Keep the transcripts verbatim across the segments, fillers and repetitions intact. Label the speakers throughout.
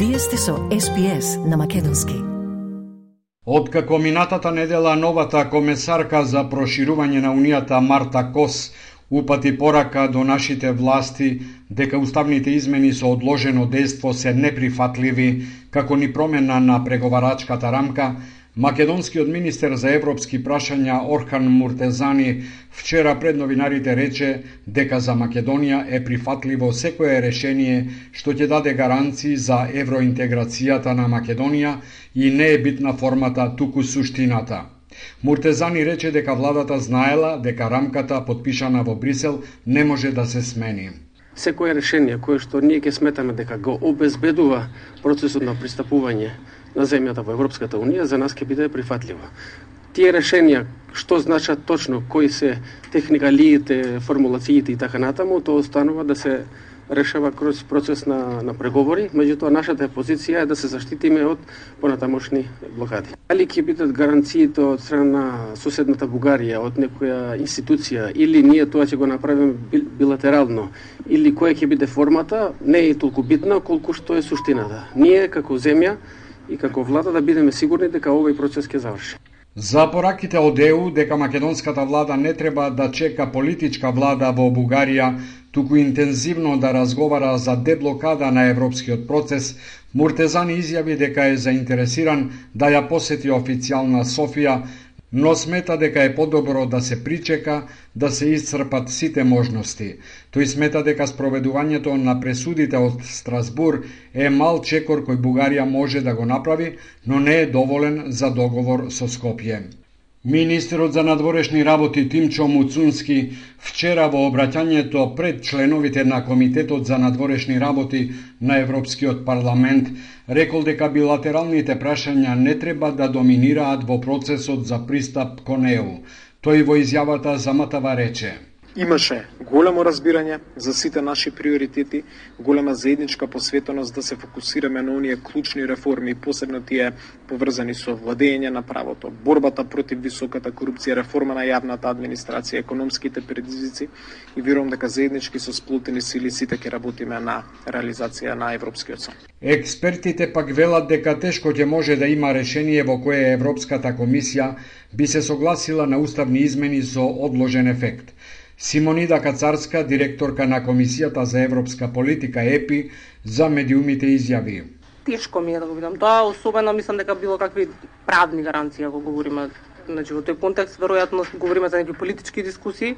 Speaker 1: Вие сте со Ес Би Ес на македонски.
Speaker 2: Откако минатата недела новата комесарка за проширување на Унијата Марта Кос упати порака до нашите власти дека уставните измени со одложено дејство се неприфатливи како ни промена на преговарачката рамка, македонскиот министер за европски прашања Орхан Муртезани вчера пред новинарите рече дека за Македонија е прифатливо секое решение што ќе даде гаранции за евроинтеграцијата на Македонија и не е битна формата, туку суштината. Муртезани рече дека владата знаела дека рамката подпишана во Брисел не може да се смени.
Speaker 3: Секое решение кое што ние ќе сметаме дека го обезбедува процесот на пристапување на земјата во Европската Унија, за нас ќе биде прифатливо. Тие решенија, што значат точно, кои се техникалиите, формулациите и така натаму, тоа останува да се решава кроз процес на, на преговори, меѓутоа нашата позиција е да се заштитиме од понатамошни блокади. Дали ќе бидат гаранциите од страна на соседната Бугарија, од некоја институција, или ние тоа ќе го направиме билатерално, или која ќе биде формата, не е толку битна колку што е суштината. Ние како земја и како влада да бидеме сигурни дека овој процес ќе заврши.
Speaker 2: За пораките од Е У дека македонската влада не треба да чека политичка влада во Бугарија, туку интензивно да разговара за деблокада на европскиот процес, Муртезани изјави дека е заинтересиран да ја посети официјална Софија, но смета дека е подобро да се причека да се исцрпат сите можности. Тој смета дека спроведувањето на пресудите од Страсбур е мал чекор кој Бугарија може да го направи, но не е доволен за договор со Скопје. Министерот за надворешни работи Тимчо Муцунски вчера во обраќањето пред членовите на Комитетот за надворешни работи на Европскиот парламент рекол дека билатералните прашања не треба да доминираат во процесот за пристап кон Е У. Тој во изјавата заматава рече:
Speaker 4: Имаше големо разбирање за сите наши приоритети, голема заедничка посветеност да се фокусираме на оние клучни реформи, посебно тие поврзани со владење на правото, борбата против високата корупција, реформа на јавната администрација, економските предизвици и верувам дека заеднички со сплотени сили сите ќе работиме на реализација на Европскиот сон.
Speaker 2: Експертите пак велат дека тешко ќе може да има решение во кое Европската комисија би се согласила на уставни измени со одложен ефект. Симонида Кацарска, директорка на Комисијата за европска политика Е Пи, за медиумите изјави:
Speaker 5: Тешко ми е да го видам тоа, особено мислам дека било какви правни гаранции ако говориме, значи во тој контекст веројатно говориме за некои политички дискусии,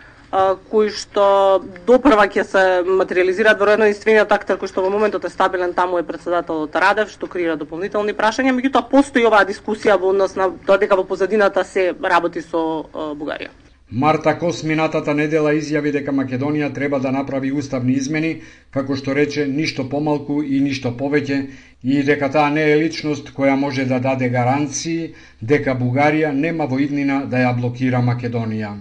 Speaker 5: а, кои што допрва ќе се материализираат веројатно единствениот актер кој што во моментот е стабилен таму е претседателот Радев, што креира дополнителни прашања, меѓутоа постои оваа дискусија во однос на тоа дека во позадината се работи со а, Бугарија.
Speaker 2: Марта Кос минатата недела изјави дека Македонија треба да направи уставни измени, како што рече, ништо помалку и ништо повеќе, и дека таа не е личност која може да даде гаранции дека Бугарија нема во иднина да ја блокира Македонија.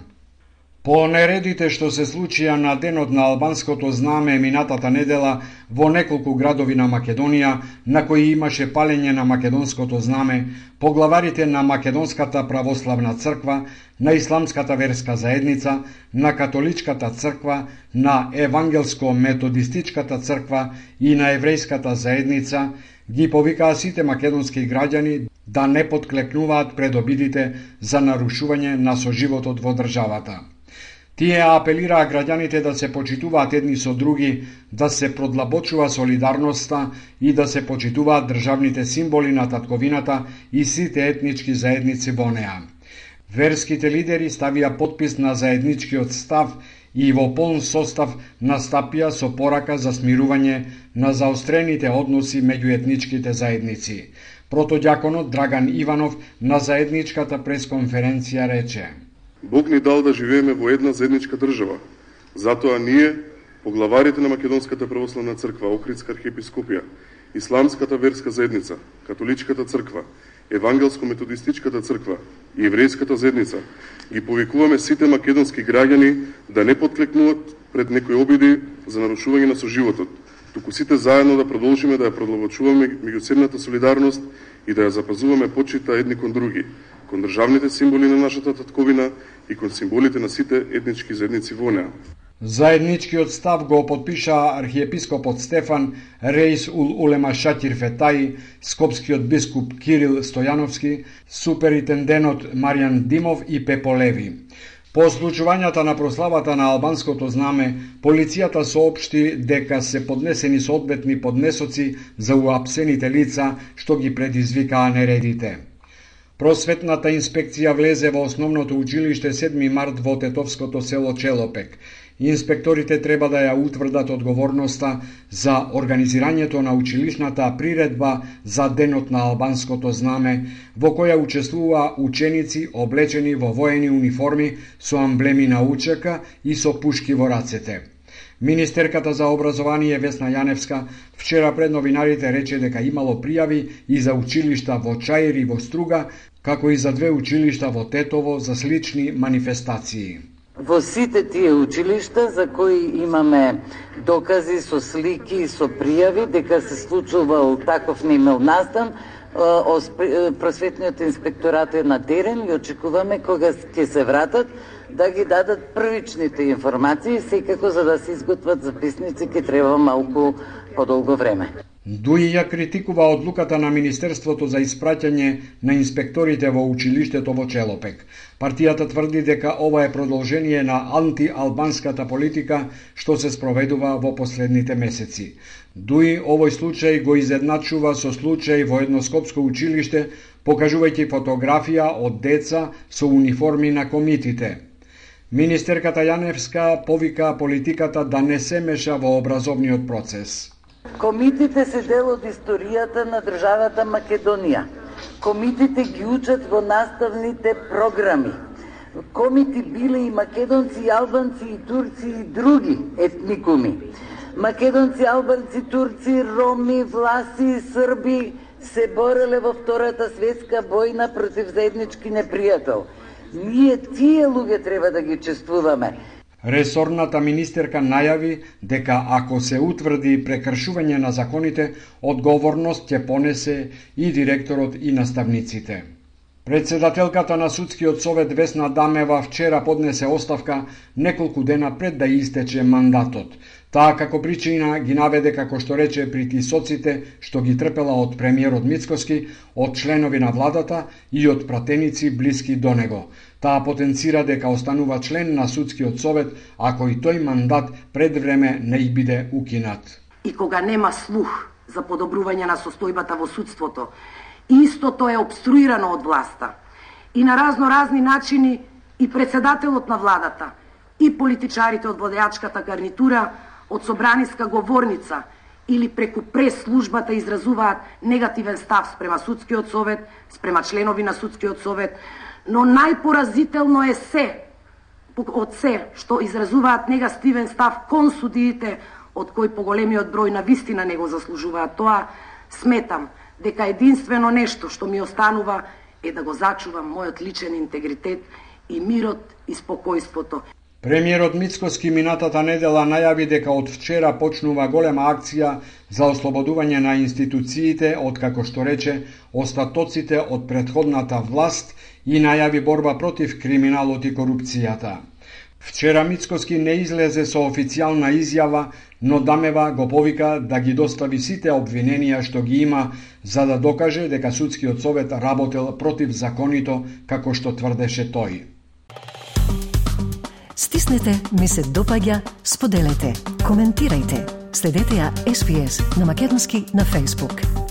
Speaker 2: По нередите што се случија на денот на албанското знаме минатата недела во неколку градови на Македонија, на кои имаше палење на македонското знаме, поглаварите на Македонската православна црква, на Исламската верска заедница, на Католичката црква, на Евангелско-методистичката црква и на Еврејската заедница, ги повикаа сите македонски граѓани да не подклекнуваат пред обидите за нарушување на соживотот во државата. Тие апелираа граѓаните да се почитуваат едни со други, да се продлабочува солидарноста и да се почитуваат државните символи на татковината и сите етнички заедници во неа. Верските лидери ставија подпис на заедничкиот став и во полн состав настапија со порака за смирување на заострените односи меѓу етничките заедници. Протодјаконот Драган Иванов на заедничката пресконференција рече:
Speaker 6: Бог ни дал да живееме во една заедничка држава. Затоа ние, поглаварите на Македонската православна црква, Охридска архиепископија, Исламската верска заедница, Католичката црква, Евангелско-методистичката црква и Еврејската заедница, ги повикуваме сите македонски граѓани да не подклекнуваат пред некои обиди за нарушување на соживотот, туку сите заедно да продолжиме да ја продлабочуваме меѓусебната солидарност и да ја запазуваме почита едни кон други, кон државните символи на нашата татковина и кон символите на сите етнички заедници во неа.
Speaker 2: Заедничкиот став го потпиша архиепископот Стефан, Реис ул Улема Шатир Фетаи, скопскиот бискуп Кирил Стојановски, суперинтенденот Маријан Димов и Пепо Леви. По случувањата на прославата на албанското знаме, полицијата соопшти дека се поднесени соодветни поднесоци за уапсените лица што ги предизвикаа нередите. Просветната инспекција влезе во основното училиште седми март во тетовското село Челопек. Инспекторите треба да ја утврдат одговорноста за организирањето на училишната приредба за Денот на албанското знаме, во која учествуваа ученици облечени во воени униформи со амблеми на УЧК и со пушки во рацете. Министерката за образование Весна Јаневска вчера пред новинарите рече дека имало пријави и за училишта во Чаир и во Струга, како и за две училишта во Тетово за слични манифестации.
Speaker 7: Во сите тие училишта за кои имаме докази со слики и со пријави дека се случувал таков немил настан, просветниот инспекторат е на терен и очекуваме кога ќе се вратат да ги дадат првичните информации, секако за да се изготват записници ќе треба малку подолго време.
Speaker 2: Дуи ја критикува одлуката на Министерството за испраќање на инспекторите во училиштето во Челопек. Партијата тврди дека ова е продолжение на антиалбанската политика што се спроведува во последните месеци. Дуи овој случај го изедначува со случај во едно скопско училиште, покажувајќи фотографија од деца со униформи на комитите. Министерката Јаневска повика политиката да не се меша во образовниот процес.
Speaker 7: Комитите се дел од историјата на државата Македонија. Комитите ги учат во наставните програми. Комити биле и македонци, и албанци, и турци, и други етникуми. Македонци, албанци, турци, роми, власи, срби се бореле во Втората светска војна против заеднички непријател. Ние тие луѓе треба да ги чествуваме.
Speaker 2: Ресорната министерка најави дека ако се утврди прекршување на законите, одговорност ќе понесе и директорот и наставниците. Председателката на Судскиот совет Весна Дамева вчера поднесе оставка неколку дена пред да истече мандатот. Таа како причина ги наведе, како што рече, притисоците што ги трпела од премиерот Мицкоски, од членови на владата и од пратеници блиски до него. Таа потенцира дека останува член на Судскиот совет ако и тој мандат пред време не и биде укинат.
Speaker 8: И кога нема слух за подобрување на состојбата во судството, истото е обструирано од власта. И на разно разни начини и председателот на владата, и политичарите од владеачката гарнитура, од собраниска говорница или преку прес-службата изразуваат негативен став спрема Судскиот совет, спрема членови на Судскиот совет, но најпоразително е се, од се, што изразуваат негативен став кон судиите, од кој поголемиот број на вистина не го заслужуваат тоа. Сметам дека единствено нешто што ми останува е да го зачувам мојот личен интегритет и мирот и спокојството.
Speaker 2: Премиерот Мицкоски минатата недела најави дека од вчера почнува голема акција за ослободување на институциите од, како што рече, остатоците од претходната власт и најави борба против криминалот и корупцијата. Вчера Мицкоски не излезе со официјална изјава, но Дамева го повика да ги достави сите обвиненија што ги има, за да докаже дека Судскиот совет работел против законито, како што тврдеше тој.
Speaker 1: Стиснете, ми се допаѓа, споделете, коментирајте. Следете ја Ес Би Ес на македонски на Facebook.